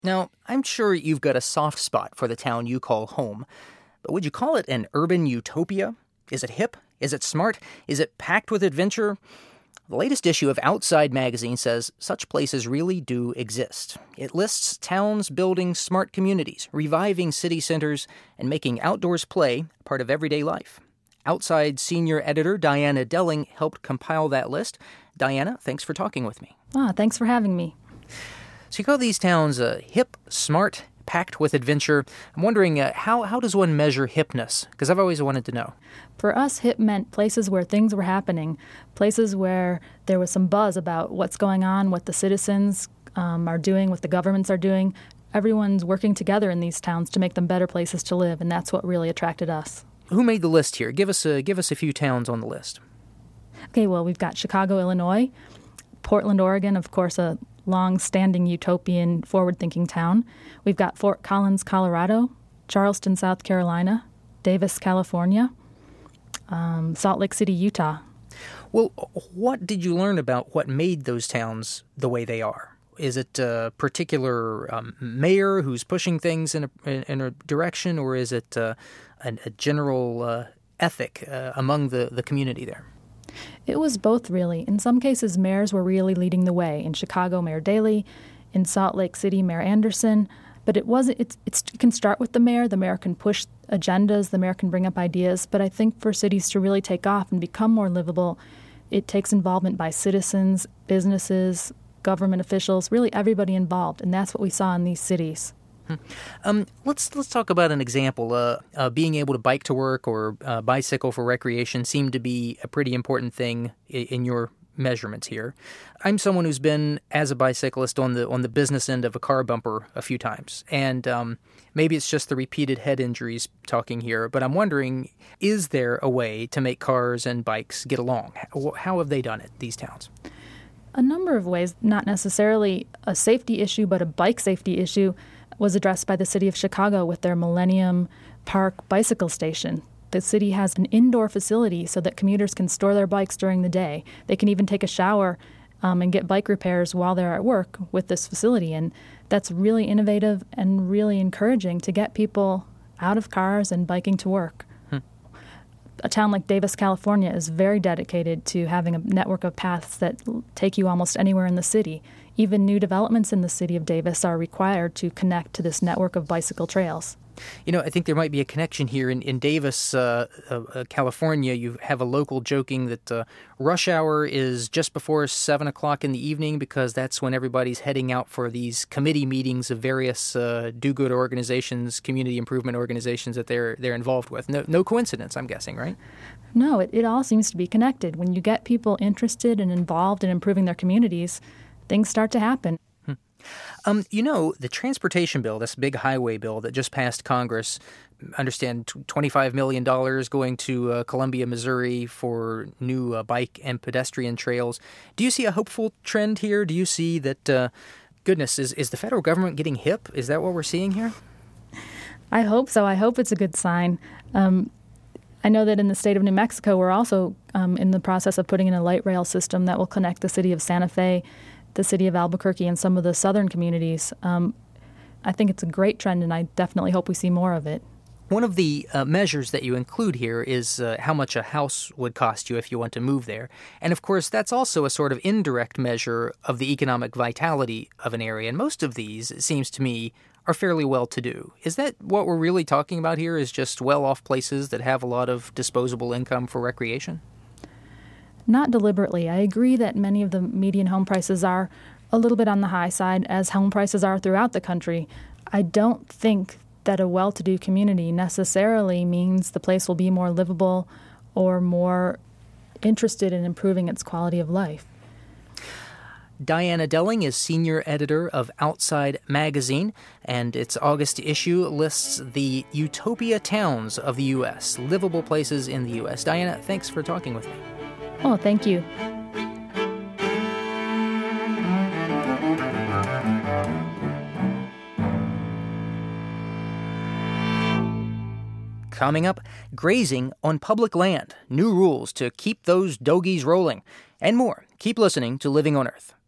Now, I'm sure you've got a soft spot for the town you call home, but would you call it an urban utopia? Is it hip? Is it smart? Is it packed with adventure? The latest issue of Outside magazine says such places really do exist. It lists towns building smart communities, reviving city centers, and making outdoors play part of everyday life. Outside senior editor Diana Delling helped compile that list. Diana, thanks for talking with me. Thanks for having me. So you call these towns hip, smart, packed with adventure. I'm wondering, how does one measure hipness? Because I've always wanted to know. For us, hip meant places where things were happening, places where there was some buzz about what's going on, what the citizens are doing, what the governments are doing. Everyone's working together in these towns to make them better places to live, and that's what really attracted us. Who made the list here? Give us a few towns on the list. Okay, well, we've got Chicago, Illinois, Portland, Oregon, of course, a long-standing utopian, forward-thinking town. We've got Fort Collins, Colorado, Charleston, South Carolina, Davis, California, Salt Lake City, Utah. Well, what did you learn about what made those towns the way they are? Is it a particular mayor who's pushing things in a direction, or is it a general ethic among the community there? It was both, really. In some cases, mayors were really leading the way. In Chicago, Mayor Daley. In Salt Lake City, Mayor Anderson. But it can start with the mayor. The mayor can push agendas. The mayor can bring up ideas. But I think for cities to really take off and become more livable, it takes involvement by citizens, businesses, government officials, really everybody involved. And that's what we saw in these cities. Let's talk about an example. Being able to bike to work or bicycle for recreation seemed to be a pretty important thing in your measurements here. I'm someone who's been, as a bicyclist, on the business end of a car bumper a few times, and maybe it's just the repeated head injuries talking here, but I'm wondering, is there a way to make cars and bikes get along? How have they done it, these towns? A number of ways, not necessarily a safety issue, but a bike safety issue was addressed by the city of Chicago with their Millennium Park bicycle station. The city has an indoor facility so that commuters can store their bikes during the day. They can even take a shower and get bike repairs while they're at work with this facility. And that's really innovative and really encouraging to get people out of cars and biking to work. A town like Davis, California is very dedicated to having a network of paths that take you almost anywhere in the city. Even new developments in the city of Davis are required to connect to this network of bicycle trails. You know, I think there might be a connection here. In Davis, California, you have a local joking that rush hour is just before 7 o'clock in the evening because that's when everybody's heading out for these committee meetings of various do-good organizations, community improvement organizations that they're involved with. No coincidence, I'm guessing, right? No, it all seems to be connected. When you get people interested and involved in improving their communities, things start to happen. The transportation bill, this big highway bill that just passed Congress, understand $25 million going to Columbia, Missouri for new bike and pedestrian trails. Do you see a hopeful trend here? Do you see that, is the federal government getting hip? Is that what we're seeing here? I hope so. I hope it's a good sign. I know that in the state of New Mexico, we're also in the process of putting in a light rail system that will connect the city of Santa Fe, the city of Albuquerque, and some of the southern communities. I think it's a great trend, and I definitely hope we see more of it. One of the measures that you include here is how much a house would cost you if you want to move there. And, of course, that's also a sort of indirect measure of the economic vitality of an area. And most of these, it seems to me, are fairly well-to-do. Is that what we're really talking about here, is just well-off places that have a lot of disposable income for recreation? Not deliberately. I agree that many of the median home prices are a little bit on the high side, as home prices are throughout the country. I don't think that a well-to-do community necessarily means the place will be more livable or more interested in improving its quality of life. Diana Delling is senior editor of Outside magazine, and its August issue lists the utopia towns of the U.S., livable places in the U.S. Diana, thanks for talking with me. Oh, thank you. Coming up, grazing on public land, new rules to keep those doggies rolling, and more. Keep listening to Living on Earth.